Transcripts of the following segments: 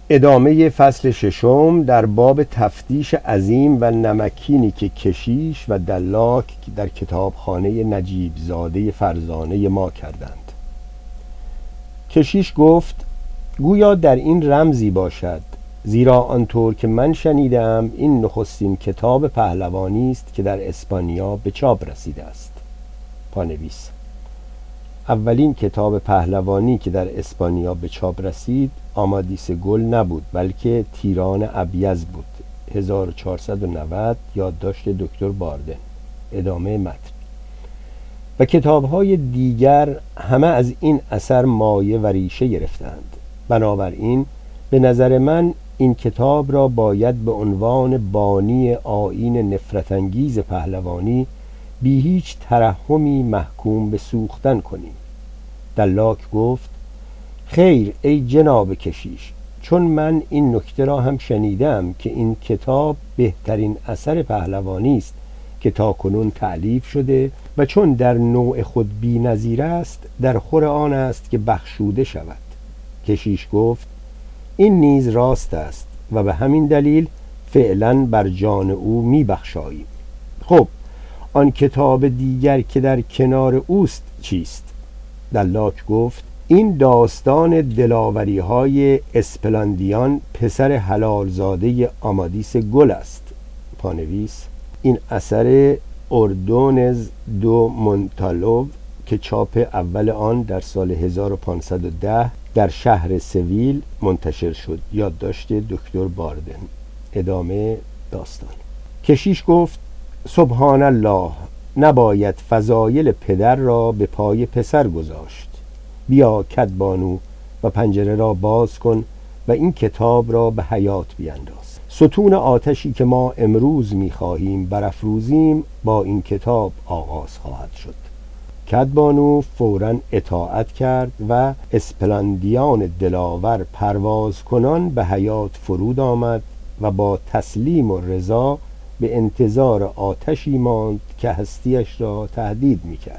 ادامه فصل ششم در باب تفتیش عظیم و نمکینی که کشیش و دلاک در کتابخانه نجیب زاده فرزانه ما کردند. کشیش گفت: گویا در این رمزی باشد، زیرا آنطور که من شنیدم این نخستین کتاب پهلوانی است که در اسپانیا به چاپ رسیده است. پانویس: اولین کتاب پهلوانی که در اسپانیا به چاپ رسید آمادیس گل نبود، بلکه تیران ابیض بود. 1490 یادداشت دکتر باردن. ادامه متن. و کتاب‌های دیگر همه از این اثر مایه و ریشه گرفتند. بنابراین به نظر من این کتاب را باید به عنوان بانی آیین نفرت‌انگیز پهلوانی بی هیچ ترحمی محکوم به سوختن کنیم. دلاک گفت: خیر ای جناب کشیش، چون من این نکته را هم شنیدم که این کتاب بهترین اثر پهلوانی است که تاکنون تألیف شده و چون در نوع خود بی‌نظیر است در خور آن است که بخشوده شود. کشیش گفت: این نیز راست است و به همین دلیل فعلا بر جان او می‌بخشاییم. خب آن کتاب دیگر که در کنار اوست چیست؟ دلاک گفت: این داستان دلاوری های اسپلاندیان پسر حلالزاده آمادیس گل است. پانویس: این اثر اردونز دو مونتالو که چاپ اول آن در سال 1510 در شهر سویل منتشر شد. یادداشت دکتر باردن. ادامه داستان. کشیش گفت: سبحان الله، نباید فضایل پدر را به پای پسر گذاشت. بیا کدبانو و پنجره را باز کن و این کتاب را به حیات بینداز. ستون آتشی که ما امروز می‌خواهیم برافروزیم با این کتاب آغاز خواهد شد. کدبانو فوراً اطاعت کرد و اسپلاندیان دلاور پرواز کنان به حیات فرود آمد و با تسلیم و رضا به انتظار آتشی ماند که هستیش را تهدید می‌کرد.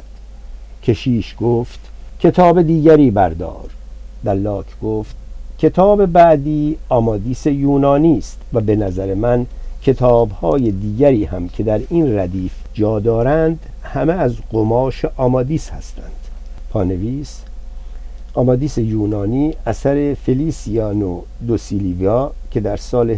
کشیش گفت: کتاب دیگری بردار. دلاک گفت: کتاب بعدی آمادیس یونانی است و به نظر من کتاب‌های دیگری هم که در این ردیف جا دارند همه از قماش آمادیس هستند. پانویس: آمادیس یونانی اثر فلیسیانو دو سیلیویا که در سال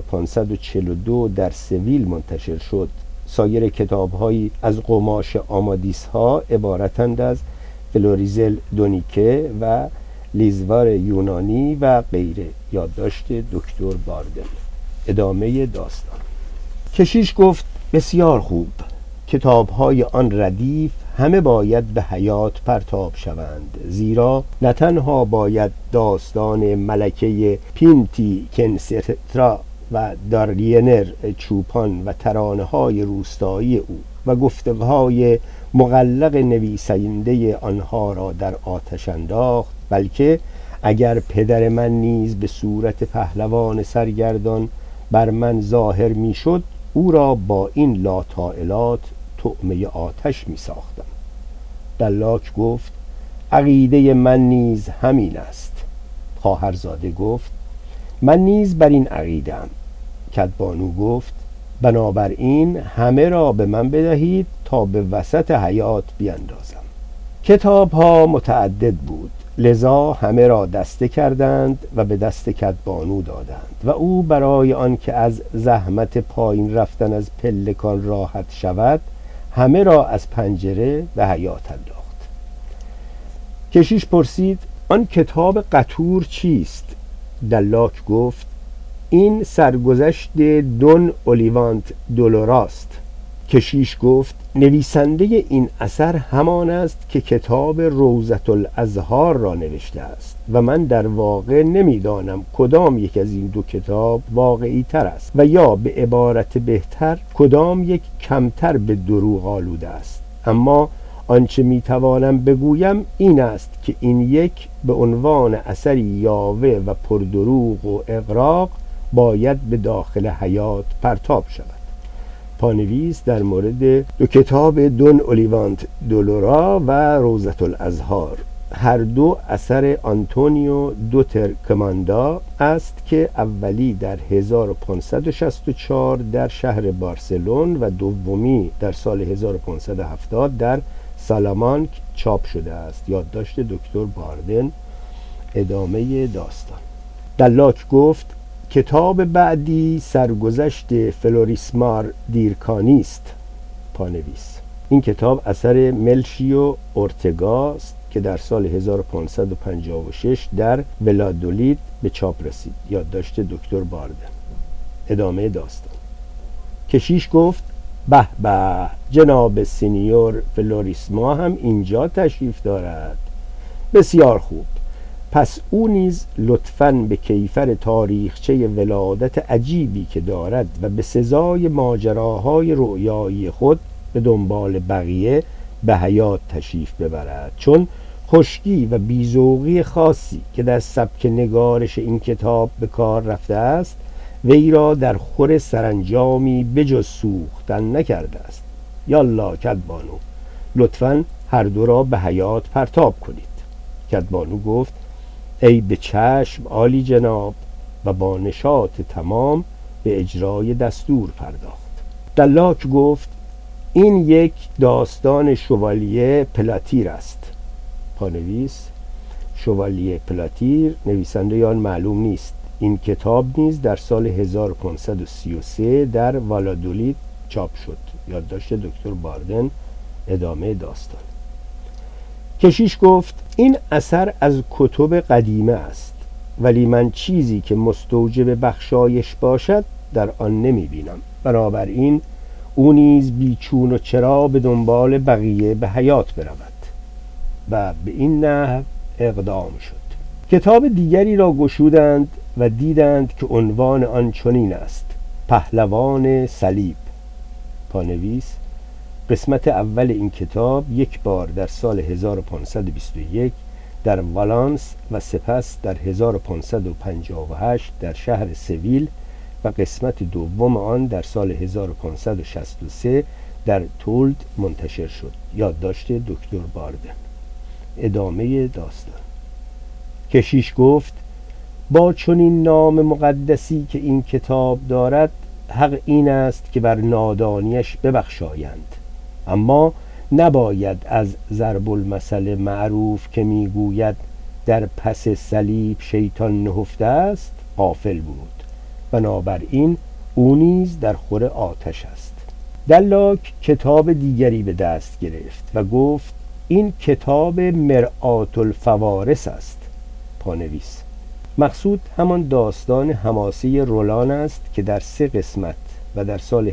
1542 در سویل منتشر شد. سایر کتاب‌هایی از قماش آمادیس ها عبارتند از فلوریزل دونیکه و لیزوار یونانی و غیره. یادداشت دکتر باردن. ادامه داستان. کشیش گفت: بسیار خوب، کتاب‌های آن ردیف همه باید به حیات پرتاب شوند، زیرا نه تنها باید داستان ملکه پینتی کنسترا و دارلینر چوپان و ترانه‌های روستایی او و گفتگوهای مغلق نویسنده آنها را در آتش انداخت، بلکه اگر پدر من نیز به صورت پهلوان سرگردان بر من ظاهر میشد، او را با این لاطائلات طعمه آتش می ساختم. دلاک گفت: عقیده من نیز همین است. خواهرزاده گفت: من نیز بر این عقیده‌ام. کدبانو گفت: بنابراین همه را به من بدهید تا به وسط حیات بیندازم. کتاب ها متعدد بود، لذا همه را دسته کردند و به دست کدبانو دادند و او برای آنکه از زحمت پایین رفتن از پلکان راحت شود همه را از پنجره به حیات انداخت. کشیش پرسید: آن کتاب قطور چیست؟ دلاک گفت: این سرگذشت دون اولیوانت دولوراست. کشیش گفت: نویسنده این اثر همان است که کتاب روضة الازهار را نوشته است و من در واقع نمیدانم کدام یک از این دو کتاب واقعی تر است و یا به عبارت بهتر کدام یک کمتر به دروغ آلوده است. اما آنچه میتوانم بگویم این است که این یک به عنوان اثری یاوه و پردروغ و اغراق باید به داخل حیات پرتاب شود. پانویس در مورد دو کتاب دون اولیوانت دولورا و روضة الازهار. هر دو اثر آنتونیو دوتر کماندا است که اولی در 1564 در شهر بارسلون و دومی در سال 1570 در سالامانک چاپ شده است. یادداشت دکتر باردن. ادامه داستان. دلاک گفت کتاب بعدی سرگذشت فلوریسمار دیرکانی است. پانویس: این کتاب اثر ملشیو اورتگا است که در سال 1556 در ولادولید به چاپ رسید. یادداشت دکتر باردن. ادامه داستان. کشیش گفت به به، جناب سینیور فلوریسما هم اینجا تشریف دارد. بسیار خوب. پس او نیز لطفاً به کیفر تاریخچه ولادت عجیبی که دارد و به سزای ماجراهای رؤیایی خود به دنبال بقیه به حیات تشریف ببرد، چون خشکی و بیذوقی خاصی که در سبک نگارش این کتاب به کار رفته است وی را در خور سرانجامی بجز سوختن نکرده است. یالا کدبانو، لطفاً هر دو را به حیات پرتاب کنید. کدبانو گفت ای به چشم عالی جناب، و با نشاط تمام به اجرای دستور پرداخت. دلاک گفت این یک داستان شوالیه پلاتیر است. پانویس: شوالیه پلاتیر نویسنده آن معلوم نیست. این کتاب نیز در سال 1533 در والادولید چاپ شد. یادداشت دکتر باردن. ادامه داستان. کشیش گفت این اثر از کتب قدیمه است، ولی من چیزی که مستوجب بخشایش باشد در آن نمی بینم. بنابراین او نیز بیچون و چرا به دنبال بقیه به حیات برود. و به این نحو اقدام شد. کتاب دیگری را گشودند و دیدند که عنوان آن چنین است: پهلوان صلیب. پانویس: قسمت اول این کتاب یک بار در سال 1521 در والانس و سپس در 1558 در شهر سویل و قسمت دوم آن در سال 1563 در تولد منتشر شد. یادداشت دکتر باردن. ادامه داستان. کشیش گفت با چنین نام مقدسی که این کتاب دارد حق این است که بر نادانیش ببخشایند، اما نباید از ضرب المثل معروف که میگوید در پس صلیب شیطان نهفته است غافل بود. بنابراین او نیز در خور آتش است. دلاک کتاب دیگری به دست گرفت و گفت این کتاب مرآت الفوارس است. پانویس: مقصود همان داستان حماسه رولان است که در 3 قسمت و در سال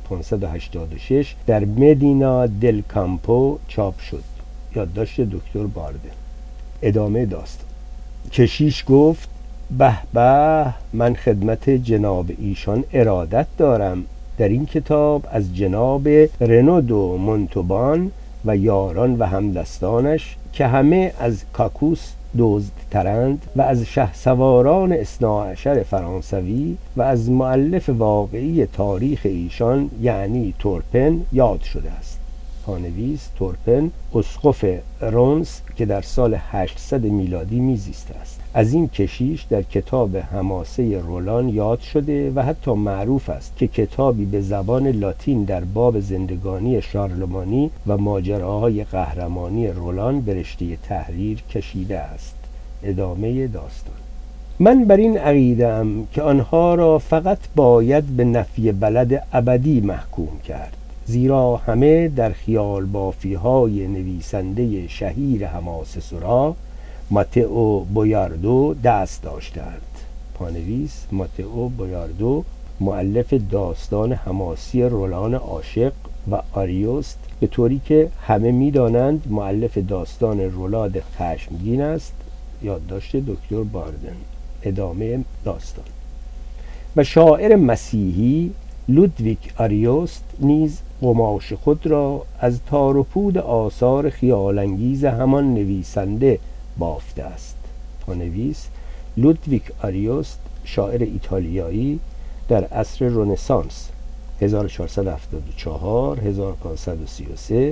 1586 در مدینا دل کامپو چاپ شد. یادداشت دکتر باردن. ادامه داستان. کشیش گفت به به، من خدمت جناب ایشان ارادت دارم. در این کتاب از جناب رنودو مونتوبان و یاران و همدستانش که همه از کاکوس دزدترند و از شهسواران اثناعشر فرانسوی و از مؤلف واقعی تاریخ ایشان یعنی تورپن یاد شده است. پانویس: تورپن اسقف رونس که در سال 800 میلادی میزیسته است. از این کشیش در کتاب حماسه رولان یاد شده و حتی معروف است که کتابی به زبان لاتین در باب زندگانی شارلمانی و ماجراهای قهرمانی رولان به رشته تحریر کشیده است. ادامه داستان. من بر این عقیده‌ام که آنها را فقط باید به نفی بلد ابدی محکوم کرد، زیرا همه در خیال بافی های نویسنده شهیر حماسه سرا ماتئو بویاردو دست داشتند. پانویس: ماتئو بویاردو مؤلف داستان حماسی رولان عاشق و آریوست، به طوری که همه می‌دانند مؤلف داستان رولاد خشمگین است. یادداشت دکتر باردن. ادامه داستان. و شاعر مسیحی لودویک آریوست نیز قماش خود را از تار و پود آثار خیالانگیز همان نویسنده بافته است. پانویس: لودویک آریوست شاعر ایتالیایی در عصر رنسانس 1474 1533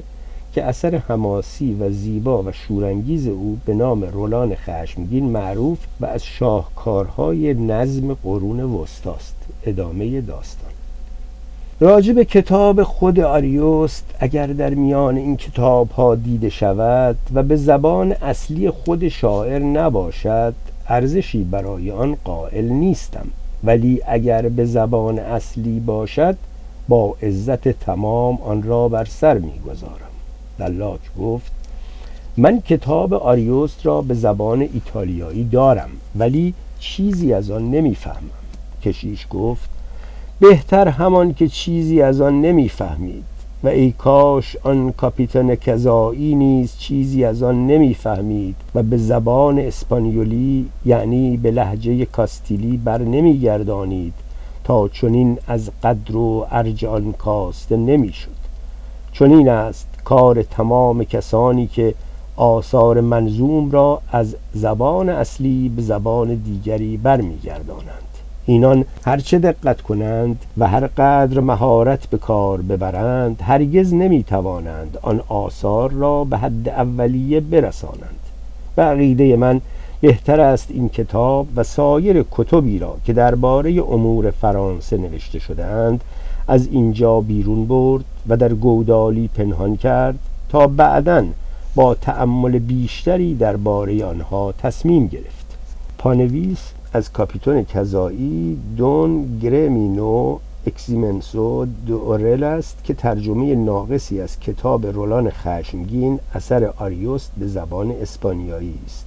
که اثر حماسی و زیبا و شورانگیز او به نام رولان خشمگین معروف و از شاهکارهای نظم قرون وسطاست. ادامه داستان. راجع به کتاب خود آریوست اگر در میان این کتاب ها دیده شود و به زبان اصلی خود شاعر نباشد، ارزشی برای آن قائل نیستم، ولی اگر به زبان اصلی باشد با عزت تمام آن را بر سر میگذارم. دلاک گفت: من کتاب آریوست را به زبان ایتالیایی دارم ولی چیزی از آن نمیفهمم. کشیش گفت: بهتر همان که چیزی از آن نمیفهمید و ای کاش آن کاپیتان کزایی نیز چیزی از آن نمیفهمید و به زبان اسپانیولی یعنی به لهجه کاستیلی بر نمیگردانید تا چنین از قدر و ارج آن کاسته نمیشد. چنین است کار تمام کسانی که آثار منظوم را از زبان اصلی به زبان دیگری برمیگردانند. اینان هرچه دقت کنند و هر قدر مهارت به کار ببرند هرگز نمیتوانند آن آثار را به حد اولیه برسانند. به عقیده من بهتر است این کتاب و سایر کتبی را که درباره امور فرانسه نوشته شده‌اند از اینجا بیرون برد و در گودالی پنهان کرد تا بعداً با تأمل بیشتری درباره آنها تصمیم گرفت. پانویس از کاپیتان کزایی دون گرمینو اکسیمنسو دو اورل است که ترجمه ناقصی از کتاب رولان خشمگین اثر آریوست به زبان اسپانیایی است.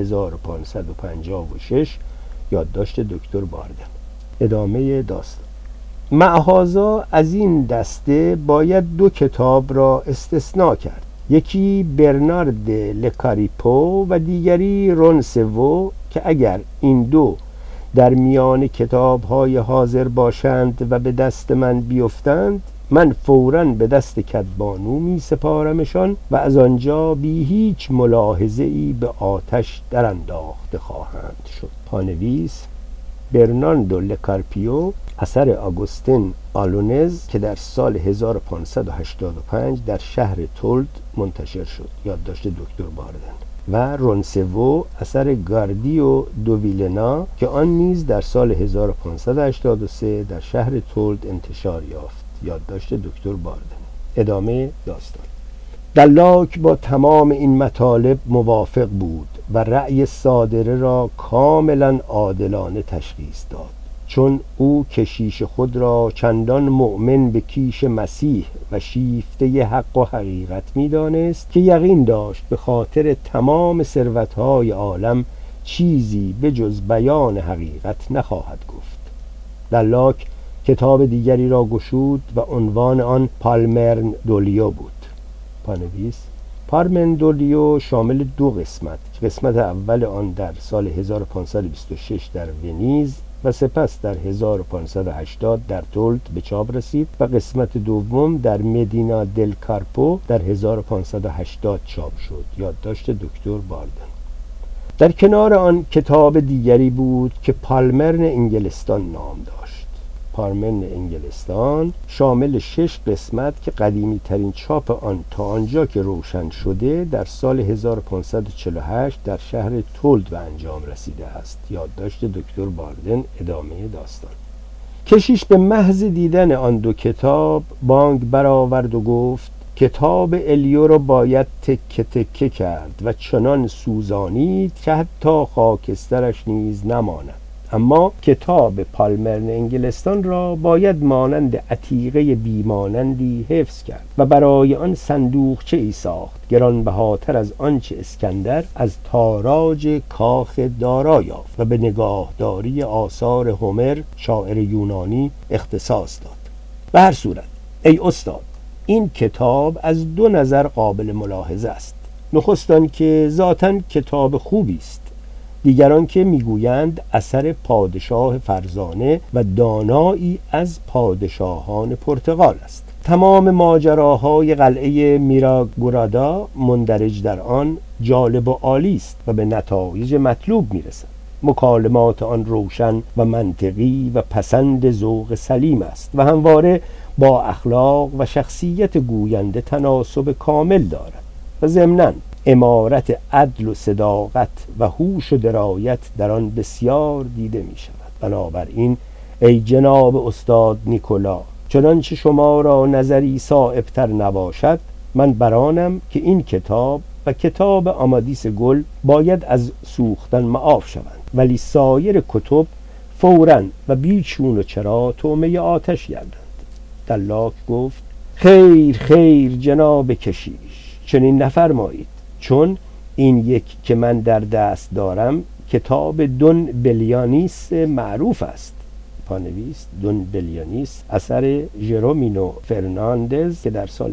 1556. یادداشت دکتر باردن. ادامه داستان. معهازا از این دسته باید دو کتاب را استثناء کرد. یکی برنارد لکاریپو و دیگری رونسوو که اگر این دو در میان کتاب‌های حاضر باشند و به دست من بیفتند من فوراً به دست کدبانو می سپارمشان و از آنجا بی هیچ ملاحظه‌ای به آتش در انداخته خواهند شد. پانویس: برناردو لکارپیو اثر آگوستین آلونز که در سال 1585 در شهر تولد منتشر شد. یادداشت دکتر باردن. و رونسوو اثر گاردیو دوویلنا که آن نیز در سال 1583 در شهر تولد انتشار یافت. یادداشت دکتر باردن. ادامه داستان. دلاک با تمام این مطالب موافق بود و رأی صادره را کاملا عادلانه تشخیص داد، چون او کشیش خود را چندان مؤمن به کیش مسیح و شیفته حق و حقیقت می دانست که یقین داشت به خاطر تمام ثروت‌های عالم چیزی به جز بیان حقیقت نخواهد گفت. دلاک کتاب دیگری را گشود و عنوان آن پالمرن دولیو بود. پانویس: پالمرن دولیو شامل دو قسمت، قسمت اول آن در سال 1526 در ونیز و سپس در 1580 در تولد به چاپ رسید و قسمت دوم در مدینا دل کارپو در 1580 چاپ شد. یادداشت دکتر باردن. در کنار آن کتاب دیگری بود که پالمرن انگلستان نام داشت. پالمرن انگلستان شامل 6 قسمت که قدیمی ترین چاپ آن تا آنجا که روشن شده در سال 1548 در شهر تولد به انجام رسیده است. یادداشت دکتر باردن. ادامه داستان. کشیش به محض دیدن آن دو کتاب بانگ برآورد و گفت: کتاب الیو را باید تکه تکه کرد و چنان سوزانید که حتی خاکسترش نیز نماند. اما کتاب پالمرن انگلستان را باید مانند عتیقه بیمانندی حفظ کرد و برای آن صندوقچه ای ساخت گرانبهاتر از آنچه اسکندر از تاراج کاخ دارا یافت و به نگاهداری آثار هومر شاعر یونانی اختصاص داد. به هر صورت ای استاد، این کتاب از دو نظر قابل ملاحظه است. نخست آن که ذاتاً کتاب خوبی است، دیگران که میگویند اثر پادشاه فرزانه و دانایی از پادشاهان پرتغال است. تمام ماجراهای قلعه میراگورادا مندرج در آن جالب و عالی است و به نتایج مطلوب میرسد. مکالمات آن روشن و منطقی و پسند ذوق سلیم است و همواره با اخلاق و شخصیت گوینده تناسب کامل دارد و ضمناً امارت عدل و صداقت و هوش و درایت در آن بسیار دیده می شود. بنابراین ای جناب استاد نیکولا، چنانچه شما را نظری صائب‌تر نباشد، من برانم که این کتاب و کتاب آمادیس گل باید از سوختن معاف شوند، ولی سایر کتب فوراً و بیچون و چرا طعمه آتش گردند. دلاک گفت: خیر خیر جناب کشیش، چنین نفرمایید، چون این یک که من در دست دارم کتاب دون بلیانیس معروف است. پانویس: دون بلیانیس اثر ژرومینو فرناندز که در سال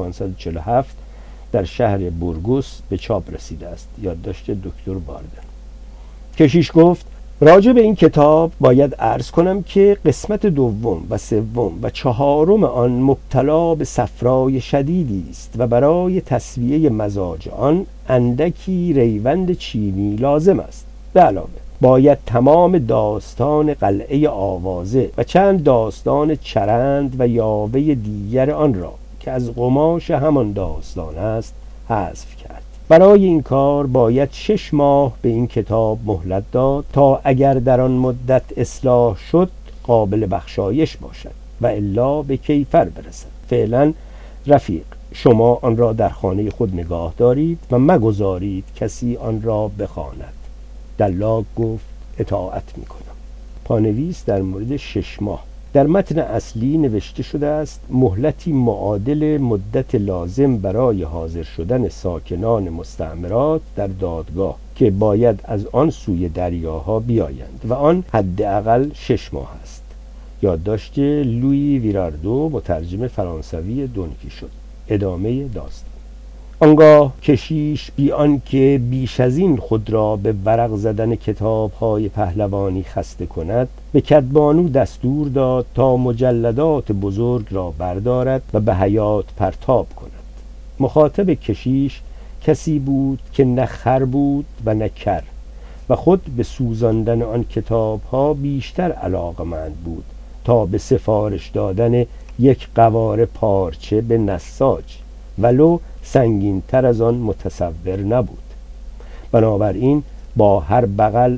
1547 در شهر بورگوس به چاپ رسیده است. یادداشت دکتر باردن. کشیش گفت: راجع به این کتاب باید عرض کنم که قسمت دوم و سوم و چهارم آن مبتلا به صفرای شدیدی است و برای تسویه مزاج آن اندکی ریوند چینی لازم است. به علاوه باید تمام داستان قلعه آوازه و چند داستان چرند و یاوه دیگر آن را که از قماش همان داستان است حذف کرد. برای این کار باید 6 ماه به این کتاب مهلت داد تا اگر در آن مدت اصلاح شد قابل بخشایش باشد و الا به کیفر برسد. فعلا رفیق، شما آن را در خانه خود نگاه دارید و مگذارید کسی آن را بخواند. دلاک گفت: اطاعت میکنم. پانویس در مورد 6 ماه. در متن اصلی نوشته شده است مهلتی معادل مدت لازم برای حاضر شدن ساکنان مستعمرات در دادگاه که باید از آن سوی دریاها بیایند و آن حداقل 6 ماه است. یادداشت لویی ویراردو، مترجم فرانسوی دون کیشوت. ادامه داستان. آنگاه کشیش بی آنکه بیش از این خود را به ورق زدن کتاب‌های پهلوانی خسته کند، به کدبانو دستور داد تا مجلدات بزرگ را بردارد و به حیاط پرتاب کند. مخاطب کشیش کسی بود که نه خر بود و نه کر و خود به سوزاندن آن کتاب‌ها بیشتر علاقه‌مند بود تا به سفارش دادن یک قواره پارچه به نساج، ولو سنگین تر از آن متصور نبود. بنابراین با هر بغل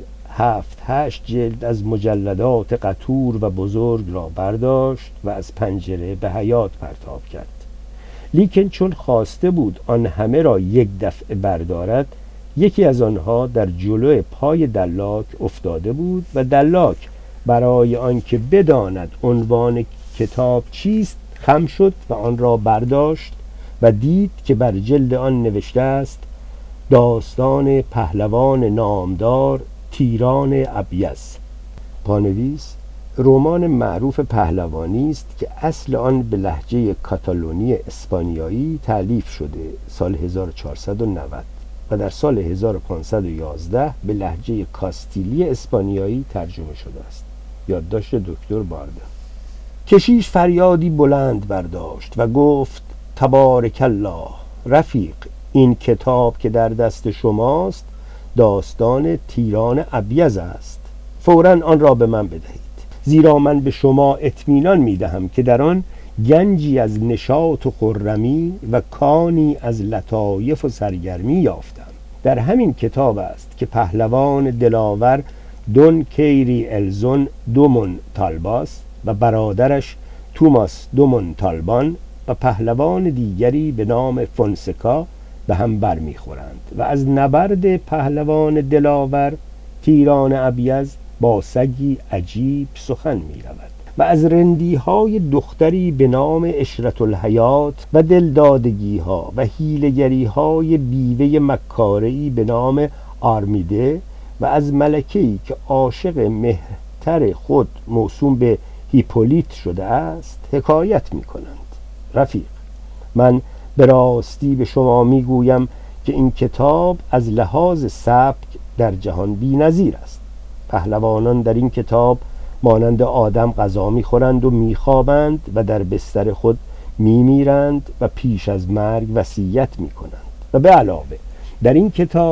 7-8 جلد از مجلدات قطور و بزرگ را برداشت و از پنجره به حیاط پرتاب کرد. لیکن چون خواسته بود آن همه را یک دفعه بردارد، یکی از آنها در جلو پای دلاک افتاده بود و دلاک برای آنکه بداند عنوان کتاب چیست خم شد و آن را برداشت و دید که بر جلد آن نوشته است: داستان پهلوان نامدار تیران ابیض. پانویس: رمان معروف پهلوانی است که اصل آن به لهجه کاتالونی اسپانیایی تألیف شده سال 1490 و در سال 1511 به لهجه کاستیلی اسپانیایی ترجمه شده است. یادداشت دکتر باردن. کشیش فریادی بلند برداشت و گفت: تبارک الله رفیق، این کتاب که در دست شماست داستان تیران ابیض است. فوراً آن را به من بدهید، زیرا من به شما اطمینان می‌دهم که در آن گنجی از نشاط و خرمی و کانی از لطایف و سرگرمی یافتم. در همین کتاب است که پهلوان دلاور دون کیری الزون دومون تالباس و برادرش توماس دومون تالبان و پهلوان دیگری به نام فونسکا به هم برمیخورند و از نبرد پهلوان دلاور تیران ابیض با سگی عجیب سخن می رود و از رندیهای دختری به نام عشرت الحیات و دلدادگیها و حیله‌گریهای بیوه مکاره‌ای به نام آرمیده و از ملکه‌ای که عاشق مهتر خود موسوم به هیپولیت شده است حکایت می کنند. رفیق، من به راستی به شما می گویم که این کتاب از لحاظ سبک در جهان بی نظیر است. پهلوانان در این کتاب مانند آدم غذا می خورند و می خوابند و در بستر خود می میرند و پیش از مرگ وصیت می کنند و به علاوه در این کتاب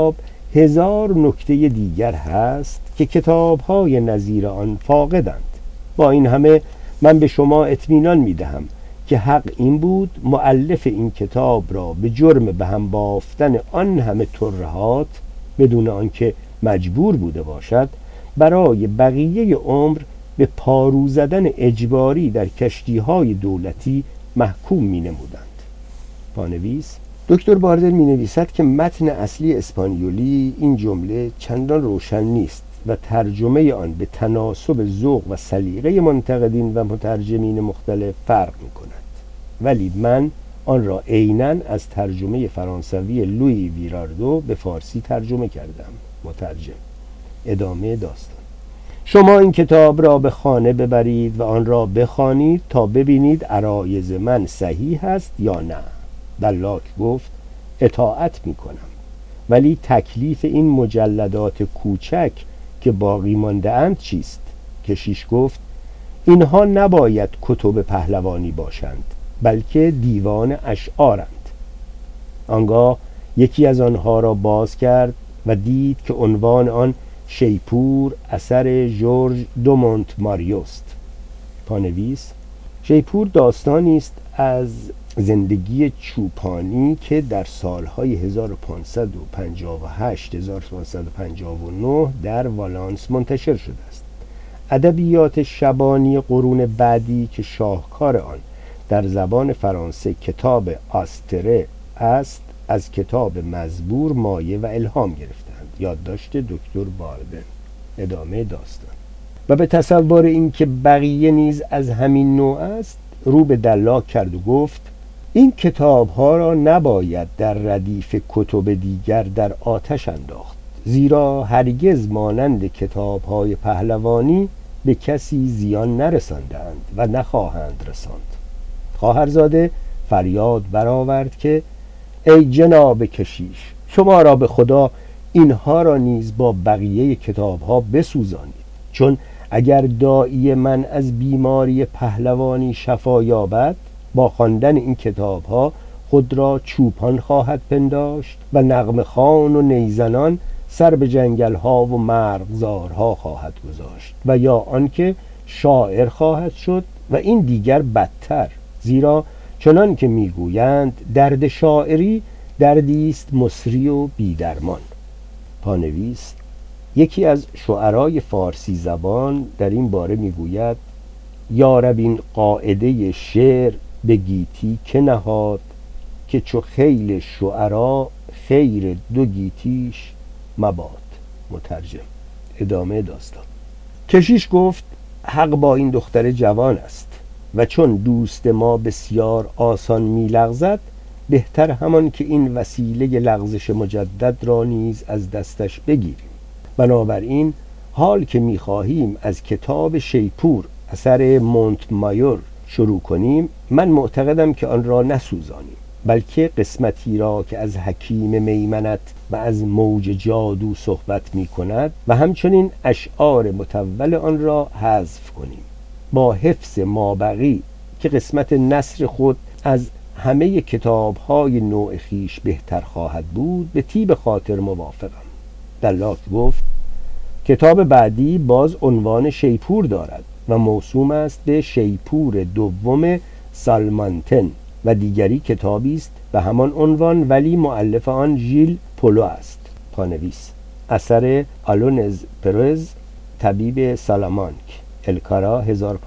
1000 نکته دیگر هست که کتاب‌های نظیر آن فاقدند. با این همه من به شما اطمینان می‌دهم که حق این بود مؤلف این کتاب را به جرم به هم بافتن آن همه ترهات بدون آنکه مجبور بوده باشد برای بقیه عمر به پارو زدن اجباری در کشتی‌های دولتی محکوم می‌نمودند. پانویس: دکتر باردن می‌نویسد که متن اصلی اسپانیولی این جمله چندان روشن نیست و ترجمه آن به تناسب ذوق و سلیقه منتقدین و مترجمین مختلف فرق می‌کند، ولی من آن را عیناً از ترجمه فرانسوی لویی ویراردو به فارسی ترجمه کردم. مترجم: ادامه داستان: شما این کتاب را به خانه ببرید و آن را بخوانید تا ببینید عرایض من صحیح است یا نه. دلاک گفت: اطاعت می‌کنم، ولی تکلیف این مجلدات کوچک که باقی مانده اند چیست؟ کشیش گفت: اینها نباید کتب پهلوانی باشند، بلکه دیوان اشعارند. آنگاه یکی از آنها را باز کرد و دید که عنوان آن شیپور اثر ژورژ دو مونتماریوست. پانویس: شیپور داستانی است از زندگی چوپانی که در سالهای 1558 1559 در والانس منتشر شده است. ادبیات شبانی قرون بعدی که شاهکار آن در زبان فرانسه کتاب آستره است، از کتاب مزبور مایه و الهام گرفتند. یادداشت دکتر باردن. ادامه داستان: و به تصور این که بقیه نیز از همین نوع است رو به دلاک کرد و گفت: این کتاب ها را نباید در ردیف کتب دیگر در آتش انداخت، زیرا هرگز مانند کتاب های پهلوانی به کسی زیان نرساندند و نخواهند رساند. خواهرزاده فریاد برآورد که ای جناب کشیش، شما را به خدا اینها را نیز با بقیه کتاب ها بسوزانید، چون اگر داعی من از بیماری پهلوانی شفا یابد با خواندن این کتاب ها خود را چوپان خواهد پنداشت و نغمه خوان و نیزنان سر به جنگل ها و مرغزارها خواهد گذاشت و یا آنکه شاعر خواهد شد و این دیگر بدتر، زیرا چنان که میگویند درد شاعری دردی است مصری و بیدرمان. پانویس: یکی از شعرای فارسی زبان در این باره میگوید: یارب این قاعده شعر به گیتی که نهاد، که چو خیل شعرا خیر دو گیتیش مباد. مترجم. ادامه داستان: کشیش گفت: حق با این دختر جوان است و چون دوست ما بسیار آسان می لغزد، بهتر همان که این وسیله لغزش مجدد را نیز از دستش بگیریم. بنابراین حال که می خواهیم از کتاب شیپور اثر مونتمایور شروع کنیم، من معتقدم که آن را نسوزانیم، بلکه قسمتی را که از حکیم میمنت و از موج جادو صحبت می کند و همچنین اشعار متول آن را حذف کنیم، با حفظ مابقی که قسمت نثر خود از همه کتاب‌های نوع خیش بهتر خواهد بود به طیب خاطر موافقم. دلاک گفت: کتاب بعدی باز عنوان شیپور دارد و موسوم است به شیپور دوم سالمانتن و دیگری کتابی است به همان عنوان ولی مؤلف آن ژیل پولو است. پانویس: اثر آلونز پرز، طبیب سالامانک، الکارا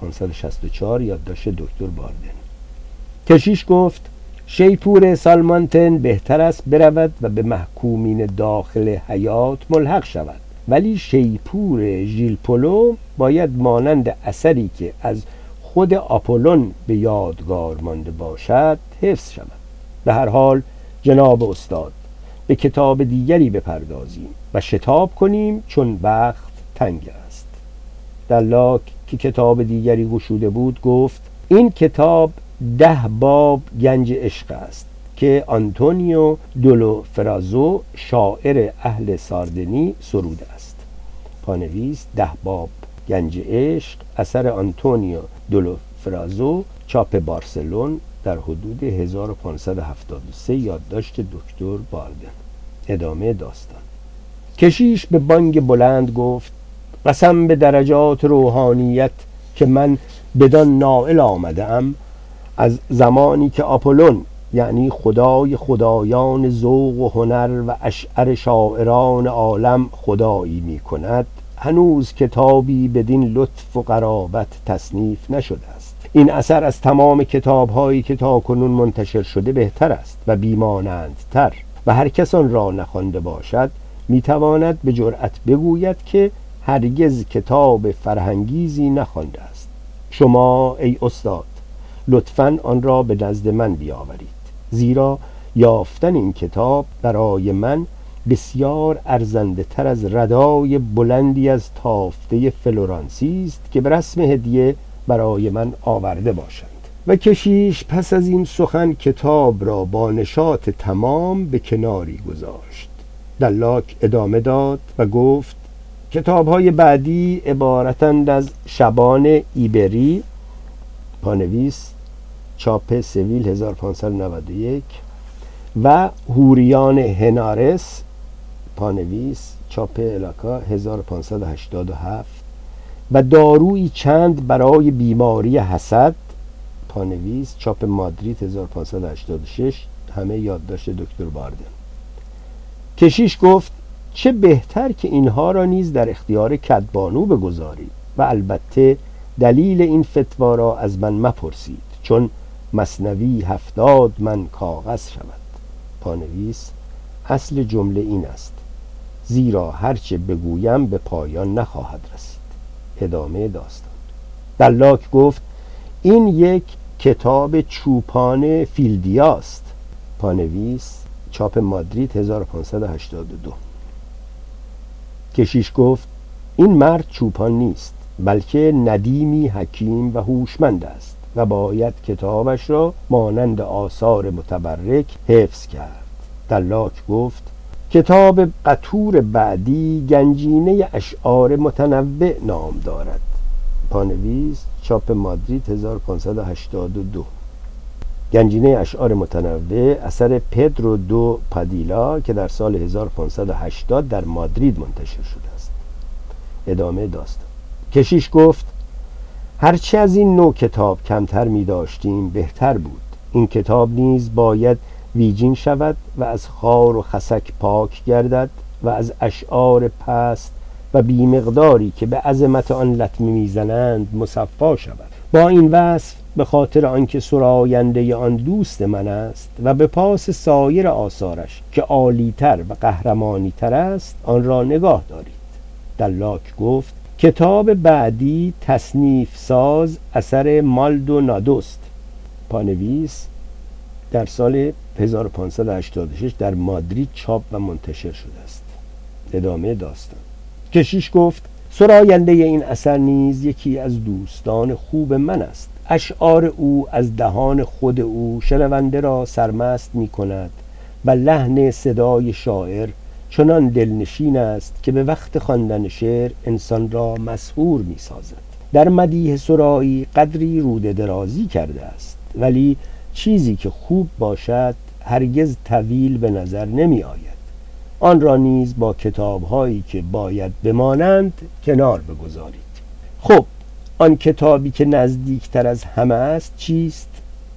1564. یادداشت دکتر باردن. کشیش گفت: شیپور سالمانتن بهتر است برود و به محکومین داخل حیات ملحق شود، ولی شیپور ژیل پولو باید مانند اثری که از خود آپولون به یادگار مانده باشد حفظ شود. به هر حال جناب استاد، به کتاب دیگری بپردازیم و شتاب کنیم چون وقت تنگ است. دلاک که کتاب دیگری گشوده بود گفت: این کتاب 10 باب گنج عشق است که آنتونیو دولو فرازو شاعر اهل ساردنی سروده است. پانویس: 10 باب گنج عشق اثر آنتونیو دولو فرازو، چاپ بارسلون، در حدود 1573. یادداشت دکتر باردن. ادامه داستان: کشیش به بانگ بلند گفت: قسم به درجات روحانیت که من بدان نائل آمده ام، از زمانی که آپولون یعنی خدای خدایان ذوق و هنر و اشعر شاعران عالم خدایی می کند، هنوز کتابی بدین لطف و قرابت تصنیف نشده است. این اثر از تمام کتاب‌هایی که تاکنون منتشر شده بهتر است و بیمانندتر و هر کس آن را نخوانده باشد میتواند به جرأت بگوید که هرگز کتاب فرهنگیزی نخوانده است. شما ای استاد لطفاً آن را به نزد من بیاورید، زیرا یافتن این کتاب برای من بسیار ارزنده تر از ردای بلندی از تافته فلورانسی است که به رسم هدیه برای من آورده باشند. و کشیش پس از این سخن کتاب را با نشاط تمام به کناری گذاشت. دلاک ادامه داد و گفت: کتاب‌های بعدی عبارتند از شبان ایبری، پانویس چاپ سویل 1591 و هوریان هنارس، پانویس چاپ الاکا 1587 و دارویی چند برای بیماری حسد، پانویس چاپ مادرید 1586، همه یادداشت دکتر باردن. کشیش گفت: چه بهتر که اینها را نیز در اختیار کدبانو بگذارید و البته دلیل این فتوا را از من مپرسید، چون مثنوی 70 من کاغذ شود. پانویس اصل جمله این است: زیرا هرچه بگویم به پایان نخواهد رسید. ادامه داستان. دلاک گفت: این یک کتاب چوپان فیلدیاست، پانویس چاپ مادرید 1582. کشیش گفت: این مرد چوپان نیست، بلکه ندیمی حکیم و هوشمند است و باید کتابش را مانند آثار متبرک حفظ کرد. دلاک گفت: کتاب قطور بعدی گنجینه اشعار متنوع نام دارد، پانویس چاپ مادرید 1582. گنجینه اشعار متنوع اثر پدرو دو پادیلا که در سال 1580 در مادرید منتشر شده است. ادامه داستان. کشیش گفت: هرچه از این نوع کتاب کمتر می داشتیم بهتر بود. این کتاب نیز باید ویجین شود و از خار و خسک پاک گردد و از اشعار پست و بیمقداری که به عظمت آن لطمه میزنند مصفا شود. با این وصف به خاطر آنکه سراینده آن دوست من است و به پاس سایر آثارش که عالی‌تر و قهرمانی‌تر است آن را نگاه دارید. دلاک گفت: کتاب بعدی تصنیف ساز اثر مالدونادوست، پانویس در سال 1586 در مادرید چاپ و منتشر شده است. ادامه داستان. کشیش گفت: سراینده این اثر نیز یکی از دوستان خوب من است. اشعار او از دهان خود او شنونده را سرمست می کند و لحن صدای شاعر چنان دلنشین است که به وقت خواندن شعر انسان را مسحور می سازد. در مدیح سرایی قدری روده درازی کرده است، ولی چیزی که خوب باشد هرگز طویل به نظر نمی آید. آن را نیز با کتاب‌هایی که باید بمانند کنار بگذارید. خب آن کتابی که نزدیکتر از همه است چیست؟